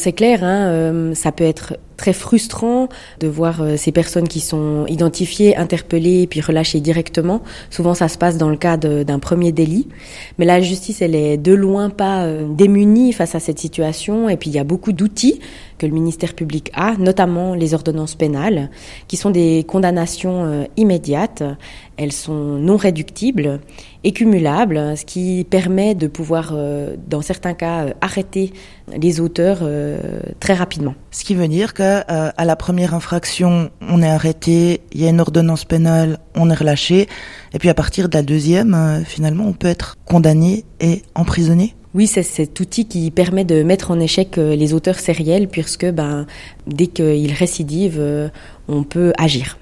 c'est clair, ça peut être très frustrant de voir ces personnes qui sont identifiées, interpellées puis relâchées directement. Souvent, ça se passe dans le cadre d'un premier délit. Mais la justice, elle est de loin pas démunie face à cette situation. Et puis, il y a beaucoup d'outils que le ministère public a, notamment les ordonnances pénales, qui sont des condamnations immédiates. Elles sont non réductibles et cumulables, ce qui permet de pouvoir, dans certains cas, arrêter les auteurs très rapidement. Ce qui veut dire que à la première infraction, on est arrêté, il y a une ordonnance pénale, on est relâché, et puis à partir de la deuxième, finalement, on peut être condamné et emprisonné. Oui, c'est cet outil qui permet de mettre en échec les auteurs sériels, puisque dès qu'ils récidivent, on peut agir.